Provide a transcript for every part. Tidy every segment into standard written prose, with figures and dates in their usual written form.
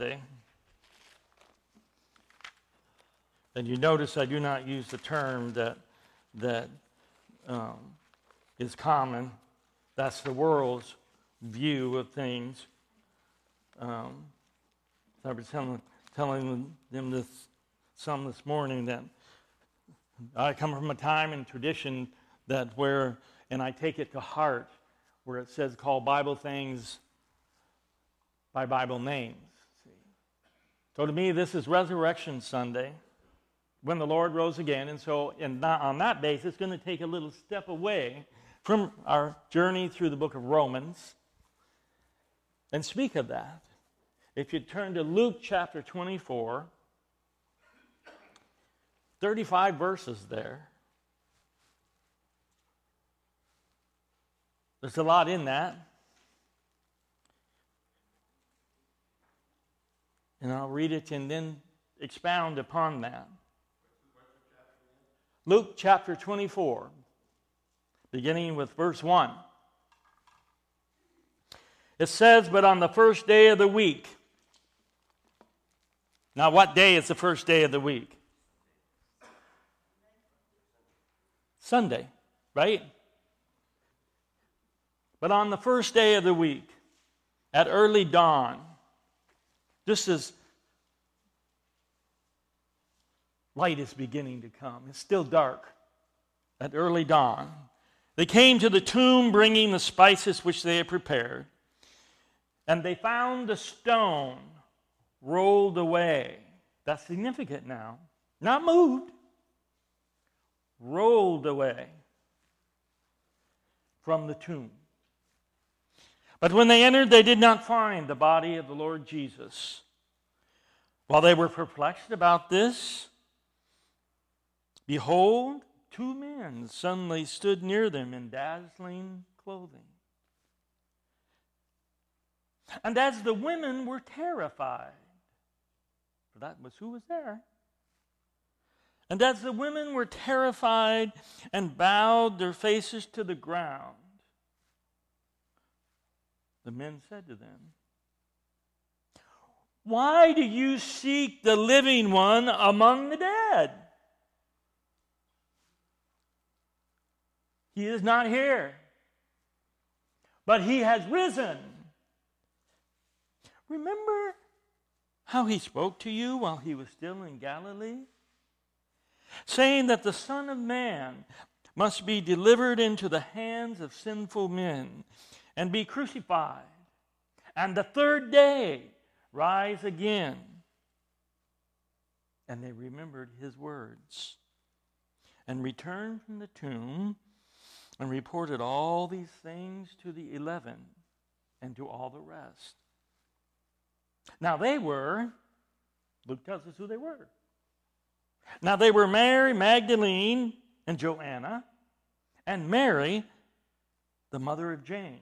And you notice I do not use the term that is common. That's the world's view of things. I was telling them this morning that I come from a time and tradition and I take it to heart, where it says call Bible things by Bible names. So to me, this is Resurrection Sunday, when the Lord rose again. And so on that basis, it's going to take a little step away from our journey through the book of Romans and speak of that. If you turn to Luke chapter 24, 35 verses there. There's a lot in that. And I'll read it and then expound upon that. Luke chapter 24, beginning with verse 1. It says, "But on the first day of the week." Now, what day is the first day of the week? Sunday, right? But on the first day of the week, at early dawn, just as light is beginning to come, it's still dark, at early dawn, they came to the tomb bringing the spices which they had prepared, and they found the stone rolled away. That's significant now. Not moved, rolled away from the tomb. But when they entered, they did not find the body of the Lord Jesus. While they were perplexed about this, behold, two men suddenly stood near them in dazzling clothing. And as the women were terrified, for that was who was there, and as the women were terrified and bowed their faces to the ground, the men said to them, "Why do you seek the living one among the dead? He is not here, but he has risen. Remember how he spoke to you while he was still in Galilee, saying that the Son of Man must be delivered into the hands of sinful men and be crucified, and the third day rise again." And they remembered his words and returned from the tomb and reported all these things to the 11 and to all the rest. Now they were, Luke tells us who they were. Now they were Mary Magdalene and Joanna, and Mary, the mother of James.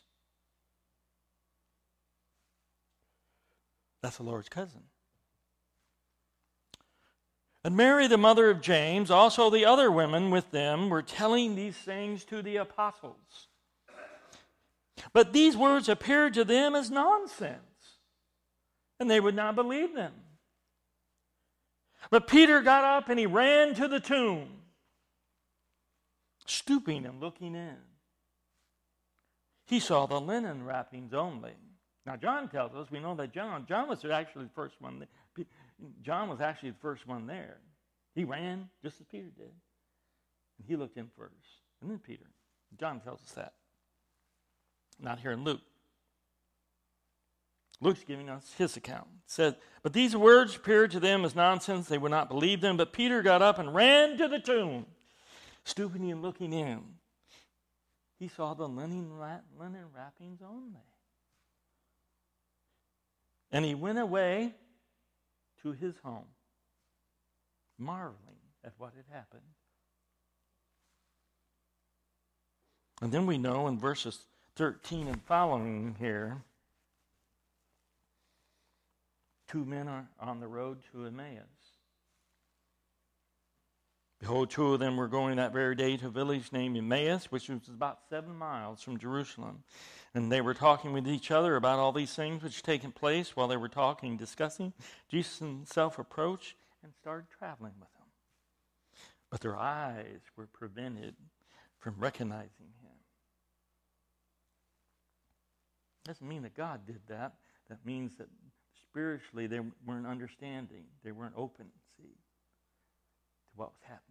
That's the Lord's cousin. And Mary, the mother of James, also the other women with them, were telling these things to the apostles. But these words appeared to them as nonsense, and they would not believe them. But Peter got up and he ran to the tomb, stooping and looking in. He saw the linen wrappings only. Now John tells us, we know that John was actually the first one. John was actually the first one there. He ran just as Peter did. And he looked in first. And then Peter. John tells us that. Not here in Luke. Luke's giving us his account. It said, "But these words appeared to them as nonsense. They would not believe them. But Peter got up and ran to the tomb, stooping and looking in. He saw the linen wrappings only. And he went away to his home, marveling at what had happened." And then we know in verses 13 and following here, two men are on the road to Emmaus. Behold, two of them were going that very day to a village named Emmaus, which was about 7 miles from Jerusalem. And they were talking with each other about all these things which had taken place. While they were talking, discussing, Jesus himself approached and started traveling with them. But their eyes were prevented from recognizing him. Doesn't mean that God did that. That means that spiritually they weren't understanding. They weren't open, see, to what was happening.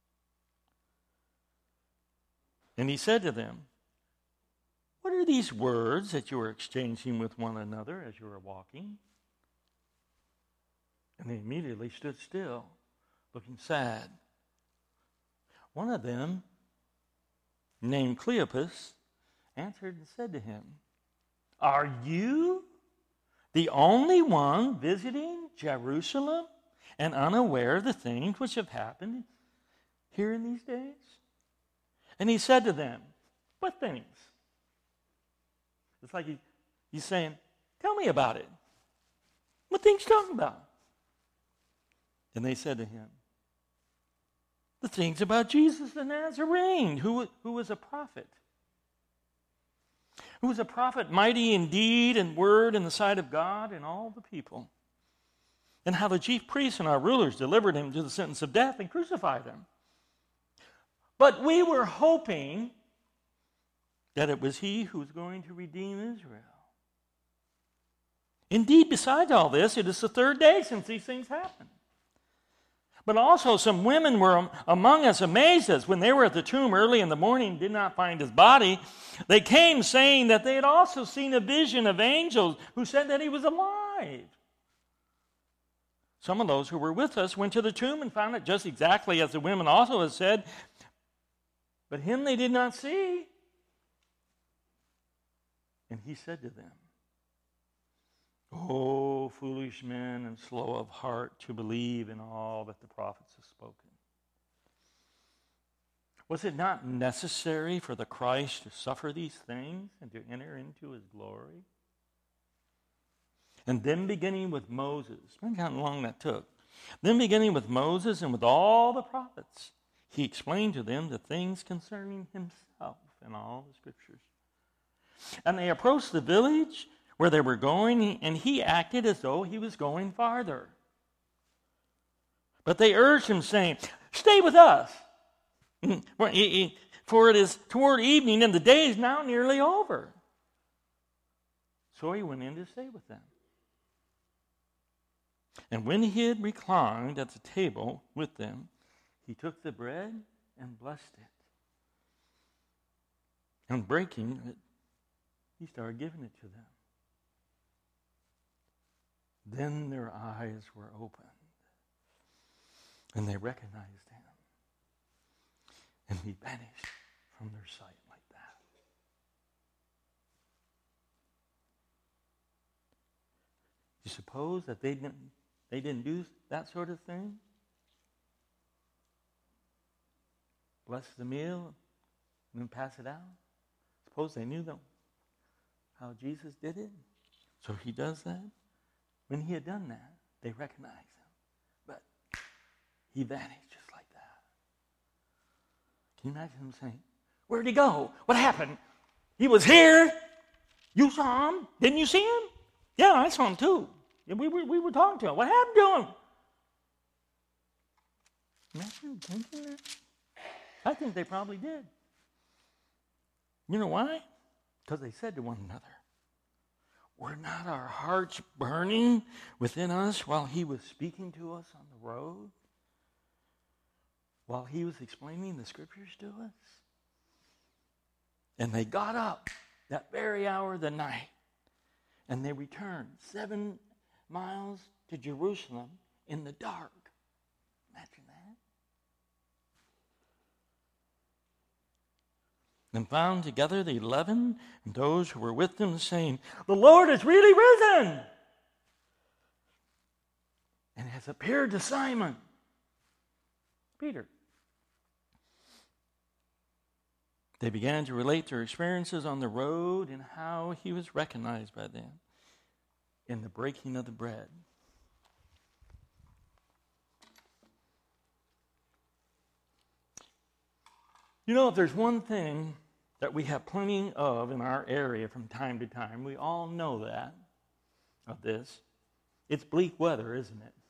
And he said to them, "What are these words that you are exchanging with one another as you are walking?" And they immediately stood still, looking sad. One of them, named Cleopas, answered and said to him, "Are you the only one visiting Jerusalem and unaware of the things which have happened here in these days?" And he said to them, "What things?" It's like he's saying, "Tell me about it. What things you talking about?" And they said to him, "The things about Jesus the Nazarene, who was a prophet. Who was a prophet, mighty in deed and word in the sight of God and all the people. And how the chief priests and our rulers delivered him to the sentence of death and crucified him. But we were hoping that it was he who was going to redeem Israel. Indeed, besides all this, it is the 3rd day since these things happened. But also some women were among us, amazed us when they were at the tomb early in the morning and did not find his body. They came saying that they had also seen a vision of angels who said that he was alive. Some of those who were with us went to the tomb and found it just exactly as the women also had said, but him they did not see." And he said to them, "O foolish men and slow of heart to believe in all that the prophets have spoken. Was it not necessary for the Christ to suffer these things and to enter into his glory?" And then beginning with Moses, remember how long that took. Then beginning with Moses and with all the prophets, he explained to them the things concerning himself in all the scriptures. And they approached the village where they were going, and he acted as though he was going farther. But they urged him, saying, "Stay with us, for it is toward evening, and the day is now nearly over." So he went in to stay with them. And when he had reclined at the table with them, he took the bread and blessed it. And breaking it, he started giving it to them. Then their eyes were opened, and they recognized him. And he vanished from their sight like that. You suppose that they didn't do that sort of thing? Bless the meal and then pass it out? Suppose they knew how Jesus did it? So he does that? When he had done that, they recognized him. But he vanished just like that. Can you imagine him saying, "Where'd he go? What happened? He was here. You saw him. Didn't you see him?" "Yeah, I saw him too. We were talking to him. What happened to him?" Imagine thinking that. I think they probably did. You know why? Because they said to one another, "Were not our hearts burning within us while he was speaking to us on the road? While he was explaining the scriptures to us?" And they got up that very hour of the night, and they returned 7 miles to Jerusalem in the dark. Imagine that. And found together the 11 and those who were with them, saying, "The Lord is really risen and has appeared to Simon." Peter. They began to relate their experiences on the road and how he was recognized by them in the breaking of the bread. You know, if there's one thing that we have plenty of in our area from time to time, we all know that, of this, it's bleak weather, isn't it?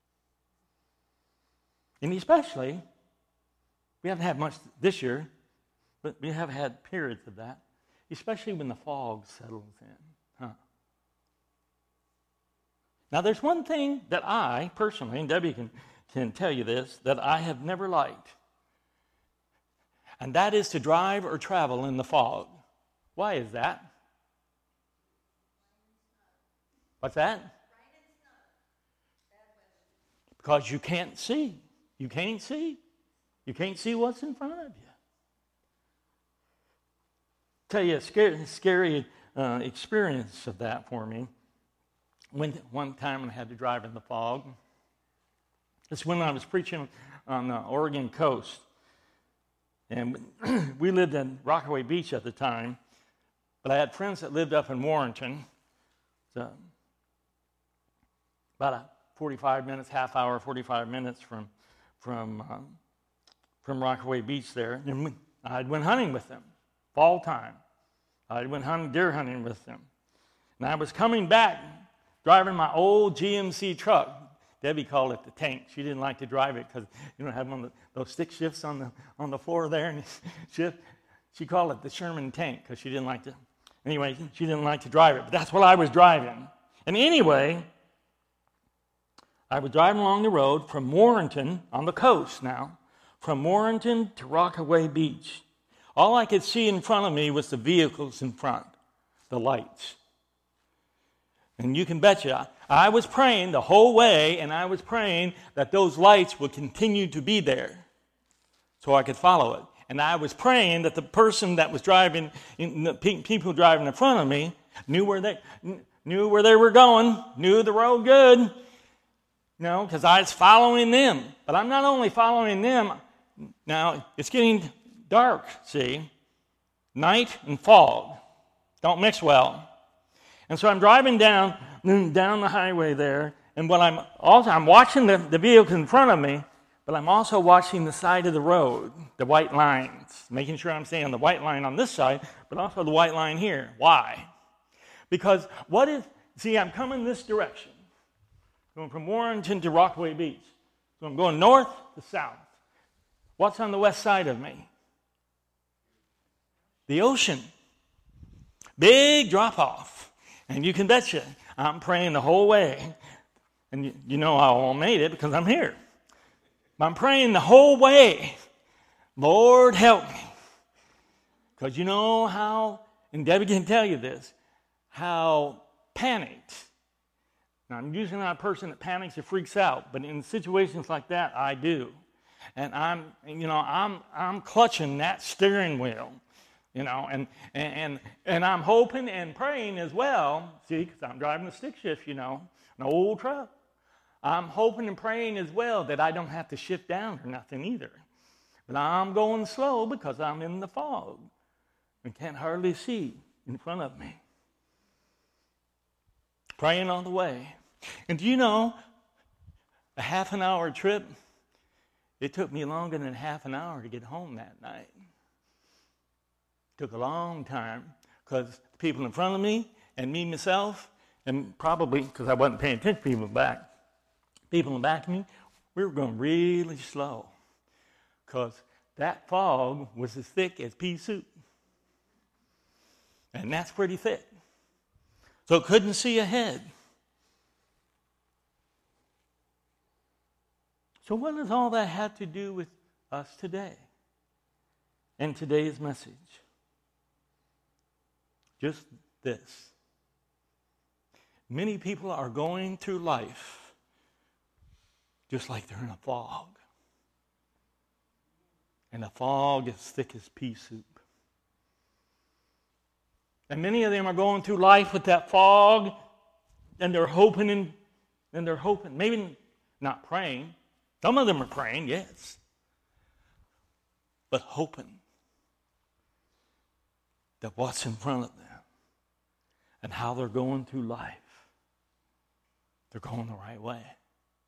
And especially, we haven't had much this year, but we have had periods of that, especially when the fog settles in. Now, there's one thing that I, personally, and Debbie can tell you this, that I have never liked, and that is to drive or travel in the fog. Why is that? What's that? Because you can't see. You can't see. You can't see what's in front of you. Tell you a scary experience of that for me. One time I had to drive in the fog. It's when I was preaching on the Oregon coast. And we lived in Rockaway Beach at the time. But I had friends that lived up in Warrenton. So about a 45 minutes, half hour, 45 minutes from Rockaway Beach there. And I went hunting with them, fall time. I went deer hunting with them. And I was coming back, driving my old GMC truck. Debbie called it the tank. She didn't like to drive it because you don't have those stick shifts on the floor there and shift. She called it the Sherman tank because she didn't like to. Anyway, she didn't like to drive it, but that's what I was driving. And anyway, I was driving along the road from Warrenton, on the coast now, from Warrenton to Rockaway Beach. All I could see in front of me was the vehicles in front, the lights. And you can betcha, I was praying the whole way, and I was praying that those lights would continue to be there so I could follow it. And I was praying that the person that was driving, the people driving in front of me, knew where they were going, knew the road good, because I was following them. But I'm not only following them. Now, it's getting dark, see? Night and fog don't mix well. And so I'm driving down the highway there, and I'm watching the vehicle in front of me, but I'm also watching the side of the road, the white lines, making sure I'm staying on the white line on this side, but also the white line here. Why? Because I'm coming this direction, going from Warrenton to Rockaway Beach. So I'm going north to south. What's on the west side of me? The ocean. Big drop-off. And you can betcha, I'm praying the whole way. And you know I all made it because I'm here. I'm praying the whole way. Lord, help me. Because you know how, and Debbie can tell you this, how panicked. Now, I'm usually not a person that panics or freaks out, but in situations like that, I do. And I'm clutching that steering wheel. And I'm hoping and praying as well, see, because I'm driving a stick shift, an old truck. I'm hoping and praying as well that I don't have to shift down or nothing either. But I'm going slow because I'm in the fog and can't hardly see in front of me. Praying on the way. And do you know, a half an hour trip, it took me longer than half an hour to get home that night. Took a long time because the people in front of me and me myself, and probably because I wasn't paying attention to people in the back of me, we were going really slow because that fog was as thick as pea soup. And that's pretty thick. So couldn't see ahead. So what does all that have to do with us today and today's message? Just this. Many people are going through life just like they're in a fog. And the fog is thick as pea soup. And many of them are going through life with that fog, and they're hoping, maybe not praying. Some of them are praying, yes, but hoping that what's in front of them and how they're going through life, they're going the right way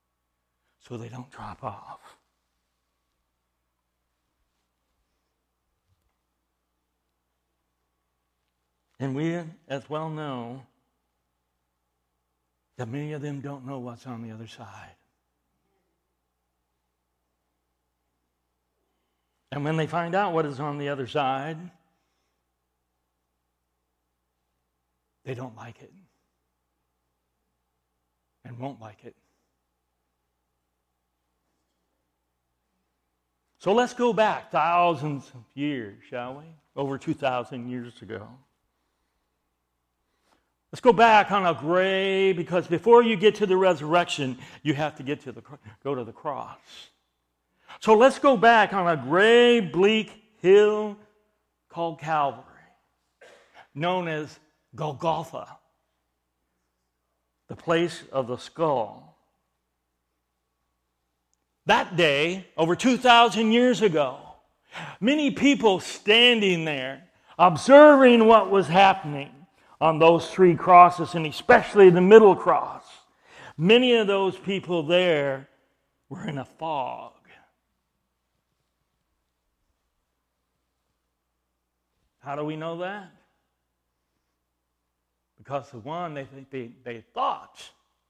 so they don't drop off. And we as well know that many of them don't know what's on the other side. And when they find out what is on the other side, they don't like it and won't like it. So let's go back thousands of years, shall we? Over 2,000 years ago. Let's go back on a gray, because before you get to the resurrection, you have to go to the cross. So let's go back on a gray, bleak hill called Calvary, known as Golgotha, the place of the skull. That day, over 2,000 years ago, many people standing there, observing what was happening on those three crosses, and especially the middle cross. Many of those people there were in a fog. How do we know that? Because the one they thought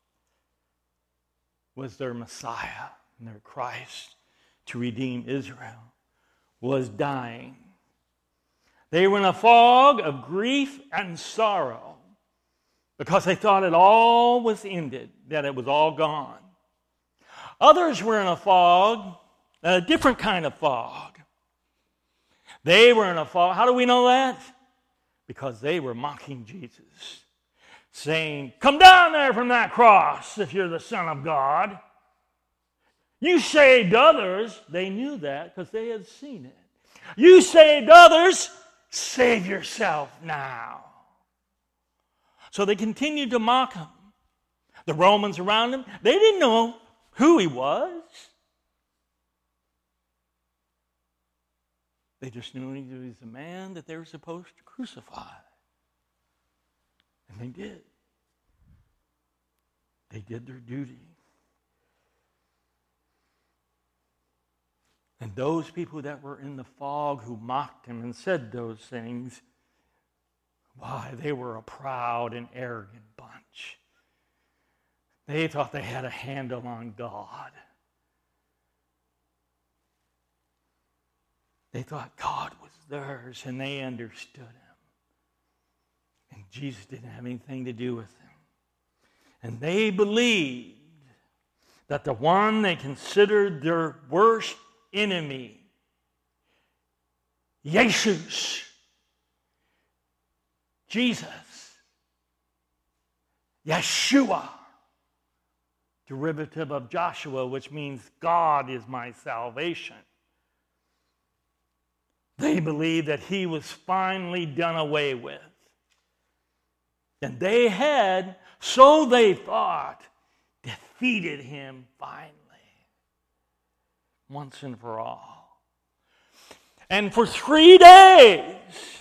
was their Messiah and their Christ to redeem Israel was dying. They were in a fog of grief and sorrow because they thought it all was ended, that it was all gone. Others were in a fog, a different kind of fog. They were in a fog. How do we know that? Because they were mocking Jesus, saying, "Come down there from that cross if you're the Son of God. You saved others." They knew that because they had seen it. "You saved others, save yourself now." So they continued to mock him. The Romans around him, they didn't know who he was. They just knew he was the man that they were supposed to crucify. And they did. They did their duty. And those people that were in the fog who mocked him and said those things, why, they were a proud and arrogant bunch. They thought they had a handle on God. They thought God was theirs and they understood him. And Jesus didn't have anything to do with them. And they believed that the one they considered their worst enemy, Jesus, Yeshua, derivative of Joshua, which means God is my salvation. They believed that he was finally done away with. And they had, so they thought, defeated him finally, once and for all. And for 3 days,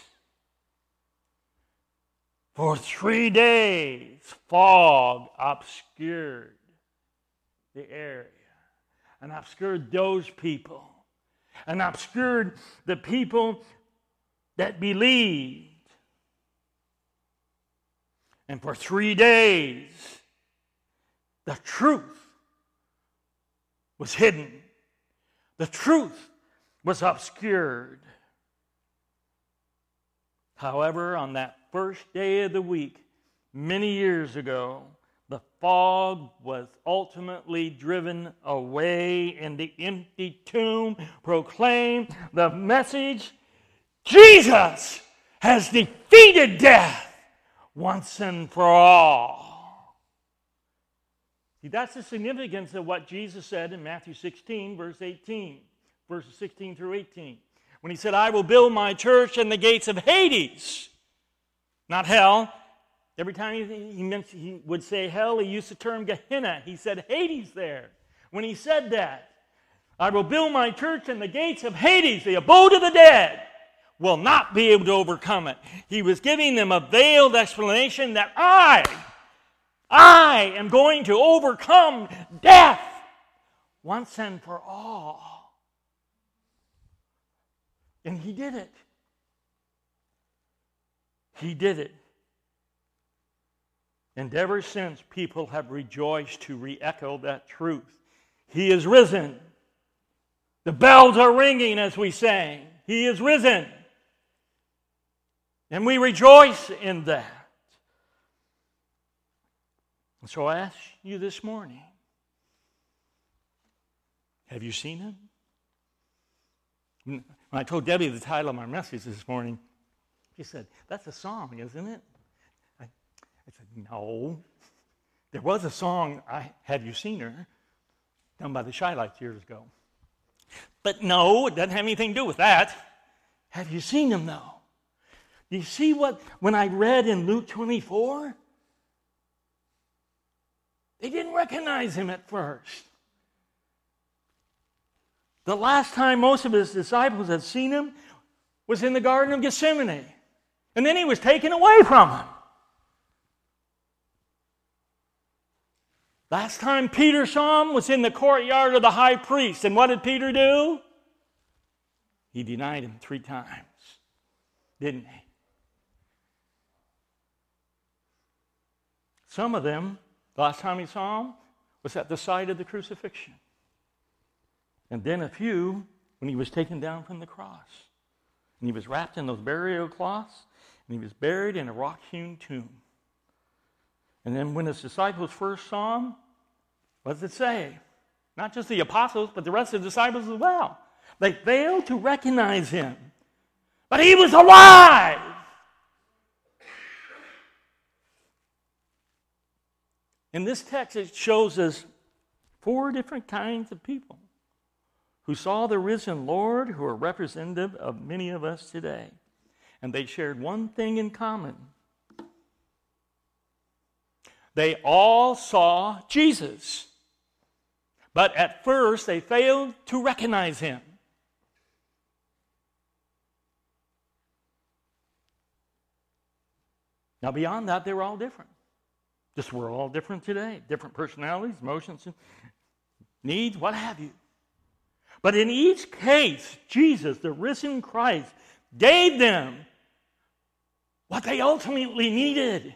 fog obscured the area and obscured those people and obscured the people that believed. And for 3 days, the truth was hidden. The truth was obscured. However, on that first day of the week, many years ago, the fog was ultimately driven away, and the empty tomb proclaimed the message: Jesus has defeated death once and for all. See, that's the significance of what Jesus said in Matthew 16, verses 16 through 18. When he said, "I will build my church, and the gates of Hades," not hell. Every time he would say hell, he used the term Gehenna. He said Hades there. When he said that, "I will build my church, and the gates of Hades," the abode of the dead, "will not be able to overcome it." He was giving them a veiled explanation that I am going to overcome death once and for all. And he did it. He did it. And ever since, people have rejoiced to re-echo that truth. He is risen. The bells are ringing as we sang. He is risen. And we rejoice in that. And so I ask you this morning, have you seen him? When I told Debbie the title of my message this morning, she said, that's a song, isn't it? I said, no. There was a song, Have You Seen Her, done by the Shylights years ago. But no, it doesn't have anything to do with that. Have you seen him, though? Do you see when I read in Luke 24? They didn't recognize him at first. The last time most of his disciples had seen him was in the Garden of Gethsemane. And then he was taken away from them. Last time Peter saw him was in the courtyard of the high priest. And what did Peter do? He denied him 3 times. Didn't he? Some of them, the last time he saw him, was at the site of the crucifixion. And then a few when he was taken down from the cross. And he was wrapped in those burial cloths, and he was buried in a rock-hewn tomb. And then when his disciples first saw him, what does it say? Not just the apostles, but the rest of the disciples as well. They failed to recognize him. But he was alive! In this text, it shows us 4 different kinds of people who saw the risen Lord, who are representative of many of us today. And they shared one thing in common. They all saw Jesus. But at first, they failed to recognize him. Now, beyond that, they were all different. Just we're all different today. Different personalities, emotions, needs, what have you. But in each case, Jesus, the risen Christ, gave them what they ultimately needed.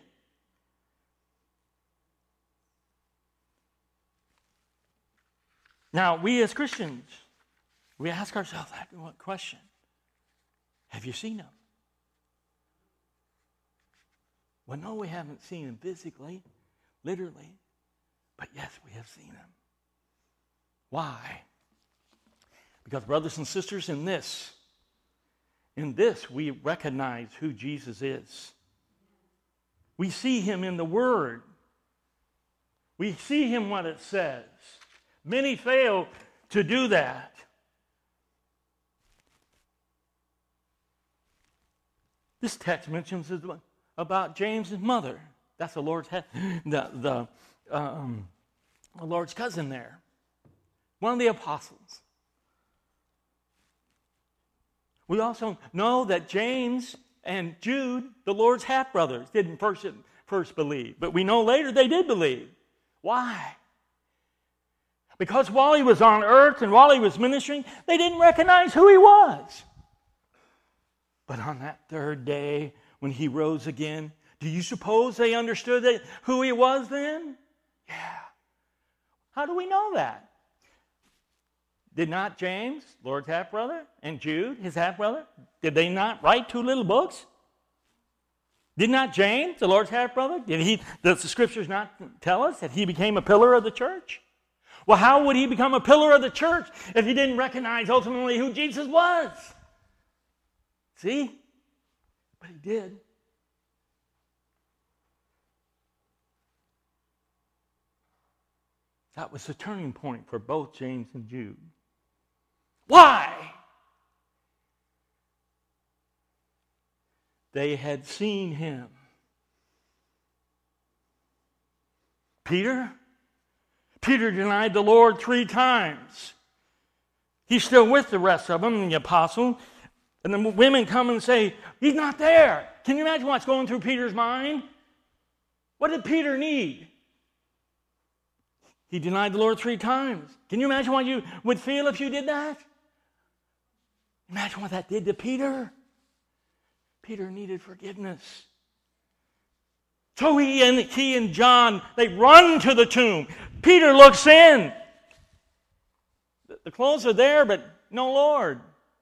Now, we as Christians, we ask ourselves that question. Have you seen him? Well, no, we haven't seen him physically, literally, but yes, we have seen him. Why? Because, brothers and sisters, in this we recognize who Jesus is. We see him in the Word. We see him what it says. Many fail to do that. This text mentions about James' mother. That's the Lord's the Lord's cousin there. One of the apostles. We also know that James and Jude, the Lord's half-brothers, didn't first believe. But we know later they did believe. Why? Because while he was on earth and while he was ministering, they didn't recognize who he was. But on that 3rd day, when he rose again, do you suppose they understood who he was then? Yeah. How do we know that? Did not James, Lord's half-brother, and Jude, his half-brother, did they not write 2 little books? Did not James, the Lord's half-brother, does the Scriptures not tell us that he became a pillar of the church? Well, how would he become a pillar of the church if he didn't recognize ultimately who Jesus was? See? But he did. That was the turning point for both James and Jude. Why? They had seen him. Peter denied the Lord 3 times. He's still with the rest of them, the apostle. And the women come and say, he's not there. Can you imagine what's going through Peter's mind? What did Peter need? He denied the Lord 3 times. Can you imagine what you would feel if you did that? Imagine what that did to Peter. Peter needed forgiveness. So he and John, they run to the tomb. Peter looks in. The clothes are there, but no Lord.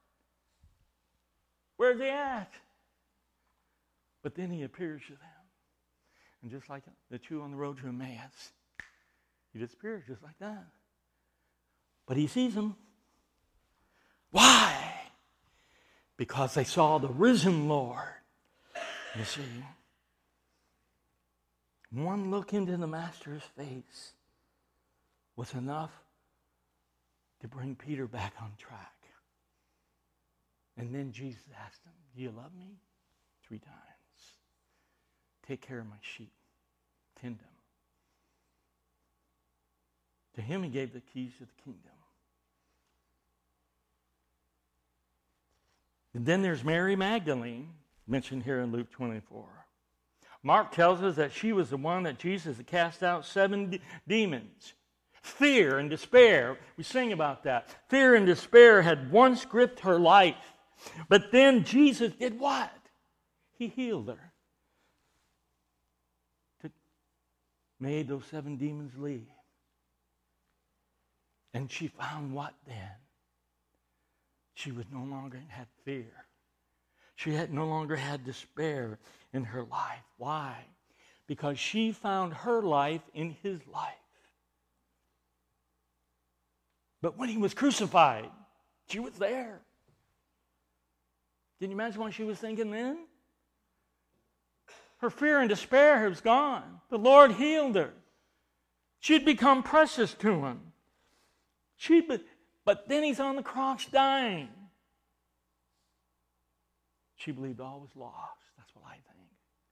Where's he at? But then he appears to them. And just like the two on the road to Emmaus, he disappears just like that. But he sees them. Why? Because they saw the risen Lord. You see, one look into the Master's face was enough to bring Peter back on track. And then Jesus asked him, do you love me? 3 times. Take care of my sheep. Tend them. To him he gave the keys to the kingdom. And then there's Mary Magdalene, mentioned here in Luke 24. Mark tells us that she was the one that Jesus had cast out 7 demons. Fear and despair, we sing about that. Fear and despair had once gripped her life. But then Jesus did what? He healed her. Made those 7 demons leave. And she found what then? She was no longer had fear. She had no longer had despair in her life. Why? Because she found her life in his life. But when he was crucified, she was there. Can you imagine what she was thinking then? Her fear and despair was gone. The Lord healed her. She'd become precious to him. But then he's on the cross dying. She believed all was lost. That's what I think.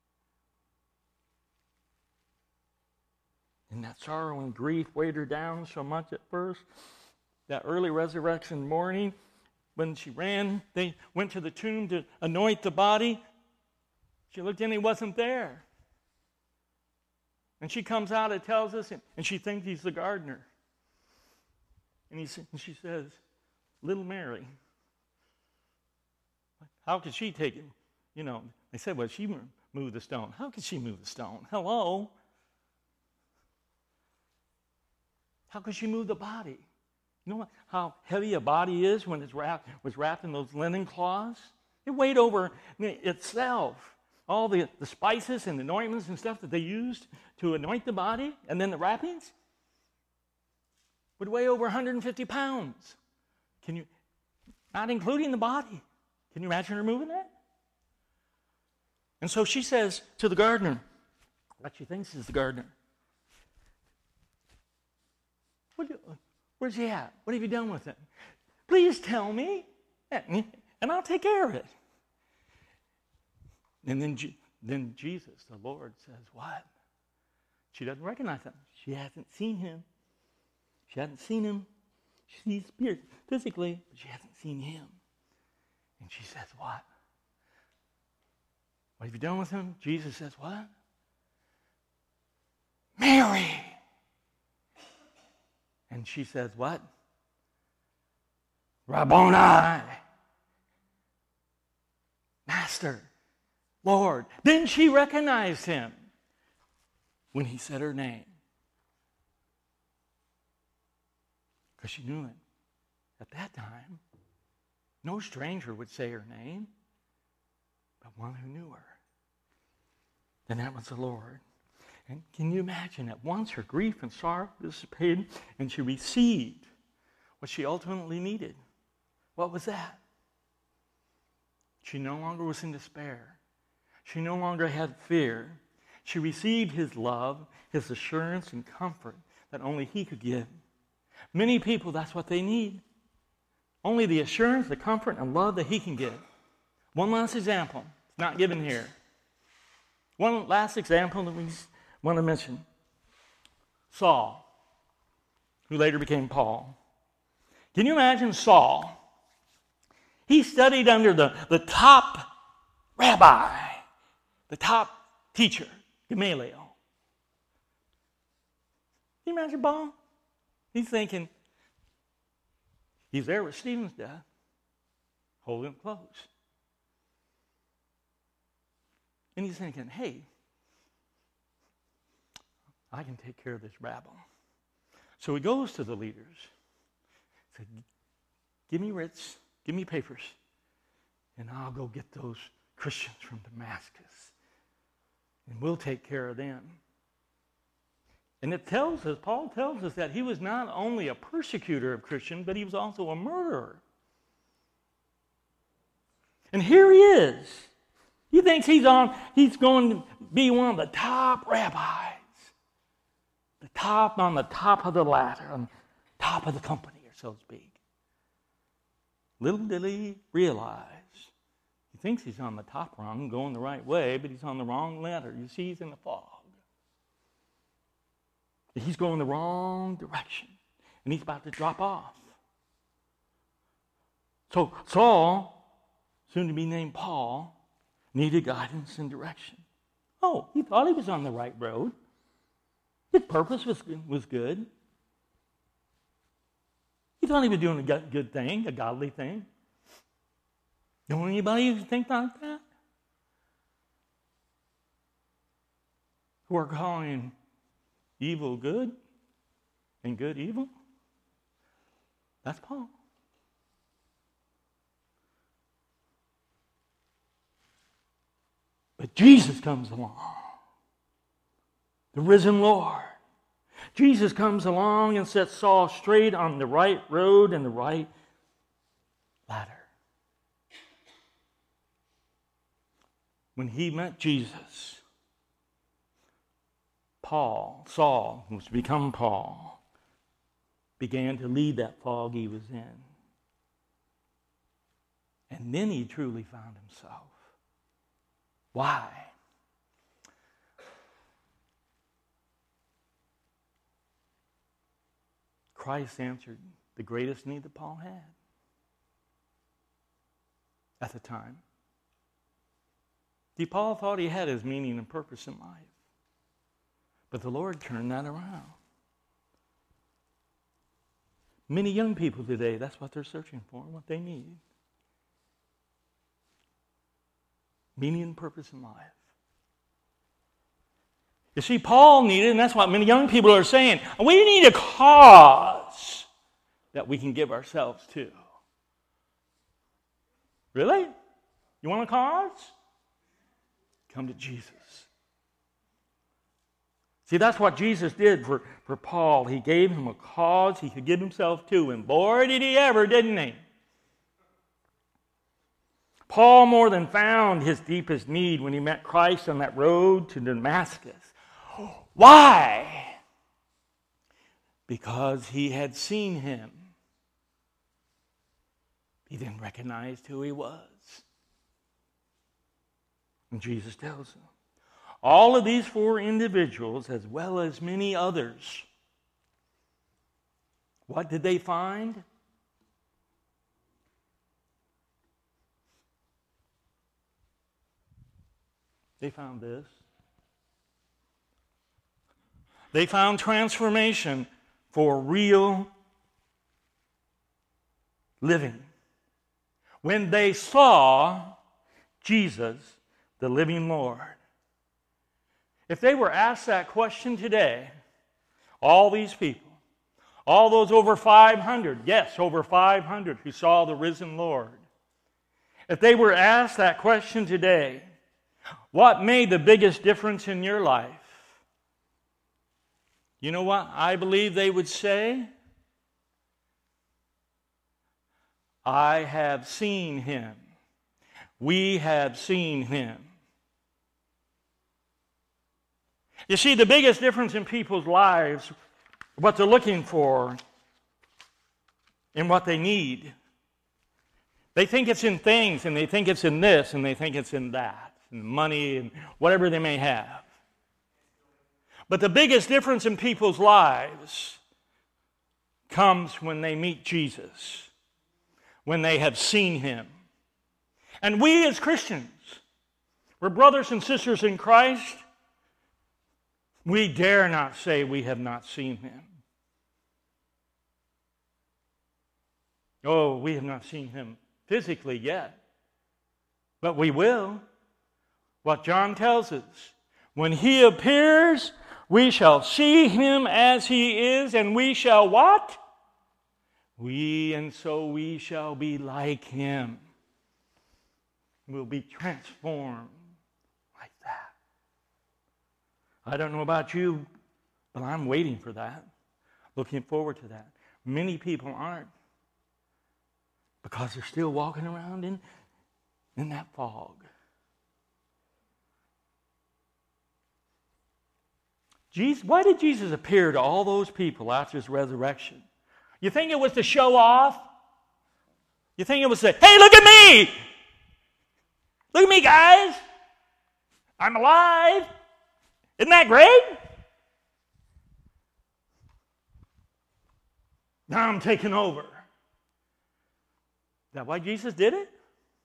And that sorrow and grief weighed her down so much at first. That early resurrection morning, when she ran, they went to the tomb to anoint the body. She looked in, he wasn't there. And she comes out, it tells us, and she thinks he's the gardener. And she says, little Mary. How could she take it? You know, they said, well, she moved the stone. How could she move the stone? Hello? How could she move the body? You know how heavy a body is when it was wrapped in those linen cloths? It weighed over itself. All the spices and the ointments and stuff that they used to anoint the body, and then the wrappings, would weigh over 150 pounds. Can you, not including the body. Can you imagine her moving that? And so she says to the gardener, what she thinks is the gardener, where's he at? What have you done with him? Please tell me, and I'll take care of it. And then Jesus, the Lord, says, what? She doesn't recognize him. She hasn't seen him. She hasn't seen him. She sees physically, but she hasn't seen him. And she says, what? What have you done with him? Jesus says, what? Mary! And she says, what? Rabboni! Master, Lord. Then she recognized him when he said her name. Because she knew it. At that time, no stranger would say her name, but one who knew her. Then that was the Lord. And can you imagine that once her grief and sorrow dissipated and she received what she ultimately needed? What was that? She no longer was in despair. She no longer had fear. She received his love, his assurance and comfort that only he could give. Many people, that's what they need. Only the assurance, the comfort, and love that he can give. One last example. It's not given here. One last example that we want to mention. Saul, who later became Paul. Can you imagine Saul? He studied under the top rabbi, the top teacher, Gamaliel. Can you imagine Paul? He's thinking, he's there with Stephen's death, holding him close. And he's thinking, hey, I can take care of this rabble. So he goes to the leaders. He said, give me writs, give me papers, and I'll go get those Christians from Damascus. And we'll take care of them. And it tells us, Paul tells us that he was not only a persecutor of Christians, but he was also a murderer. And here he is. He thinks he's going to be one of the top rabbis. On the top of the ladder, on top of the company, or so to speak. Little did he realize, he thinks he's on the top rung, going the right way, but he's on the wrong ladder. You see, he's in the fog. He's going the wrong direction, and he's about to drop off. So Saul, soon to be named Paul, needed guidance and direction. Oh, he thought he was on the right road. His purpose was good. He thought he was doing a good thing, a godly thing. Know anybody who thinks like that? Who are calling evil good and good evil? That's Paul. But Jesus comes along. The risen Lord. Jesus comes along and sets Saul straight on the right road and the right ladder. When he met Jesus, Saul, who's become Paul, began to leave that fog he was in. And then he truly found himself. Why? Christ answered the greatest need that Paul had at the time. See, Paul thought he had his meaning and purpose in life. But the Lord turned that around. Many young people today, that's what they're searching for, what they need. Meaning and purpose in life. You see, Paul needed, and that's what many young people are saying, we need a cause that we can give ourselves to. Really? You want a cause? Come to Jesus. See, that's what Jesus did for Paul. He gave him a cause he could give himself to, and boy, did he ever, didn't he? Paul more than found his deepest need when he met Christ on that road to Damascus. Why? Because he had seen him. He didn't recognize who he was. And Jesus tells him. All of these four individuals, as well as many others, what did they find? They found this. They found transformation for real living. When they saw Jesus, the living Lord. If they were asked that question today, all these people, all those over 500, yes, over 500 who saw the risen Lord, if they were asked that question today, what made the biggest difference in your life? You know what I believe they would say? I have seen him. We have seen him. You see, the biggest difference in people's lives, what they're looking for and what they need. They think it's in things, and they think it's in this, and they think it's in that, and money, and whatever they may have. But the biggest difference in people's lives comes when they meet Jesus, when they have seen him. And we as Christians, we're brothers and sisters in Christ, we dare not say we have not seen him. Oh, we have not seen him physically yet, but we will. What John tells us, when he appears, We shall see him as he is, and we shall what? So we shall be like him. We'll be transformed like that. I don't know about you, but I'm waiting for that. Looking forward to that. Many people aren't, because they're still walking around in that fog. Why did Jesus appear to all those people after his resurrection? You think it was to show off? You think it was to, hey, look at me! Look at me, guys! I'm alive! Isn't that great? Now I'm taking over. Is that why Jesus did it?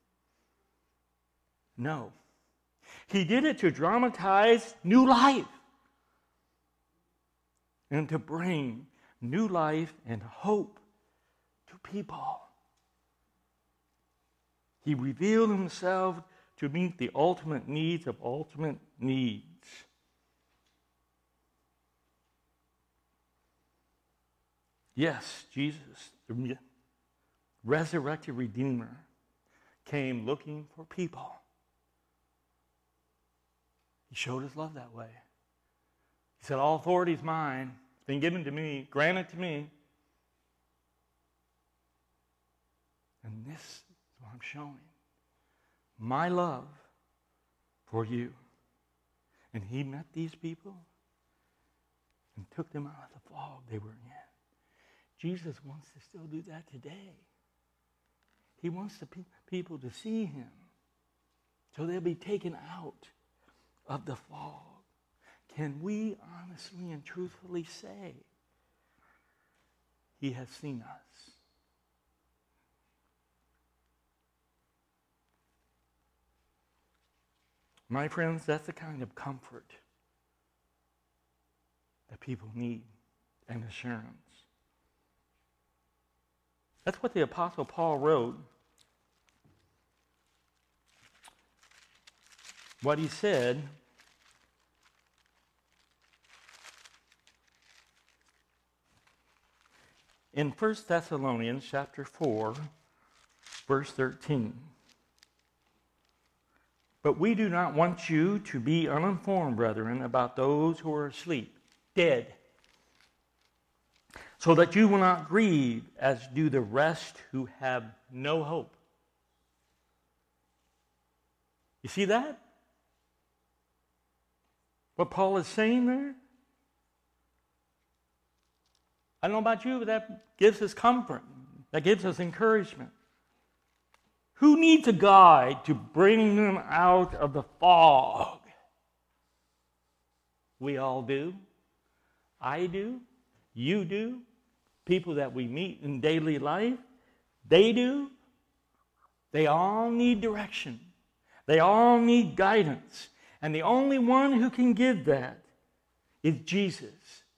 No. He did it to dramatize new life and to bring new life and hope to people. He revealed himself to meet the ultimate needs of ultimate needs. Yes, Jesus, the resurrected Redeemer, came looking for people. He showed his love that way. He said, all authority is mine. It's been given to me, granted to me. And this is what I'm showing. My love for you. And he met these people and took them out of the fog they were in. Jesus wants to still do that today. He wants the people to see him so they'll be taken out of the fog. Can we honestly and truthfully say he has seen us? My friends, that's the kind of comfort that people need and assurance. That's what the Apostle Paul wrote. What he said in 1 Thessalonians chapter 4, verse 13. But we do not want you to be uninformed, brethren, about those who are asleep, dead, so that you will not grieve as do the rest who have no hope. You see that? What Paul is saying there? I don't know about you, but that gives us comfort. That gives us encouragement. Who needs a guide to bring them out of the fog? We all do. I do. You do. People that we meet in daily life, they do. They all need direction. They all need guidance. And the only one who can give that is Jesus.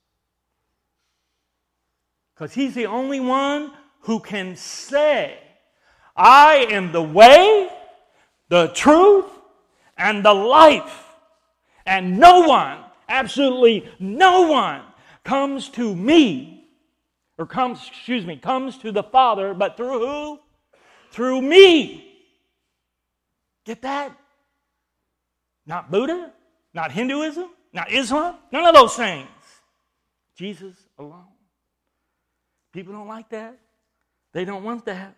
Because he's the only one who can say, I am the way, the truth, and the life. And no one, absolutely no one, comes to me, or comes to the Father, but through who? Through me. Get that? Not Buddha, not Hinduism, not Islam, none of those things. Jesus alone. People don't like that. They don't want that.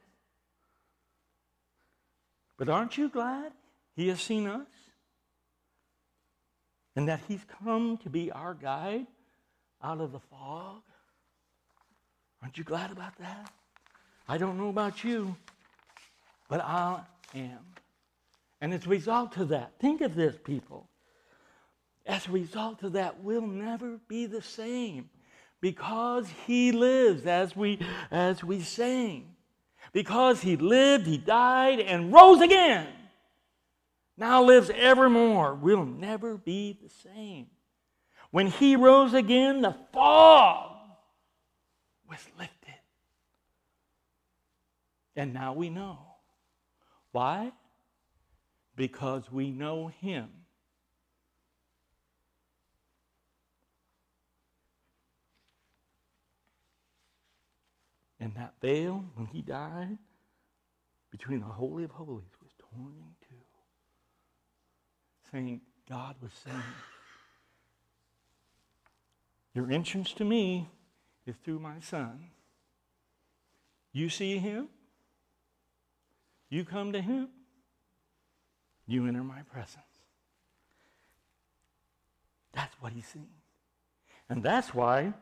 But aren't you glad he has seen us? And that he's come to be our guide out of the fog? Aren't you glad about that? I don't know about you, but I am. And as a result of that, think of this, people. As a result of that, we'll never be the same. Because he lives, as we sang. Because he lived, he died, and rose again. Now lives evermore. We'll never be the same. When he rose again, the fog was lifted. And now we know. Why? Because we know him. And that veil, when he died, between the Holy of Holies was torn in two. Saying, God was saying, your entrance to me is through my Son. You see him, you come to him, you enter my presence. That's what he's saying. And that's why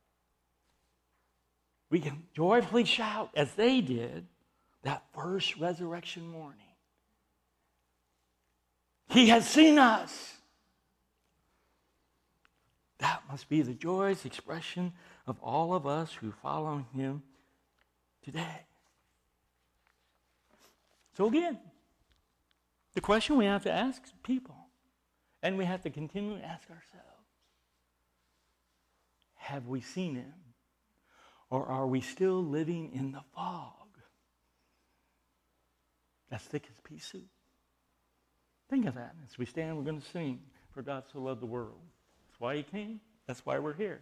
we can joyfully shout, as they did, that first resurrection morning. He has seen us. That must be the joyous expression of all of us who follow him today. So again, the question we have to ask people, and we have to continually ask ourselves, have we seen him? Or are we still living in the fog that's thick as pea soup? Think of that. As we stand, we're going to sing, For God So Loved the World. That's why he came. That's why we're here.